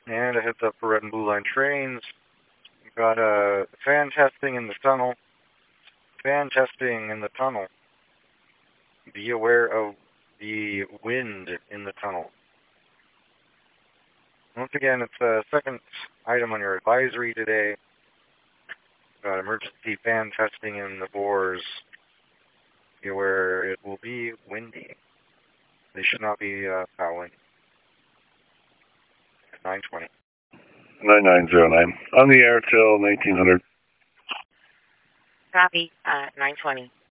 And a heads up for red and blue line trains. We've got fan testing in the tunnel. Fan testing in the tunnel. Be aware of the wind in the tunnel. Once again, it's the second item on your advisory today. Got emergency fan testing in the bores. Be aware it will be windy. They should not be fouling. 920. 9909. On the air till 1900. Copy, 920.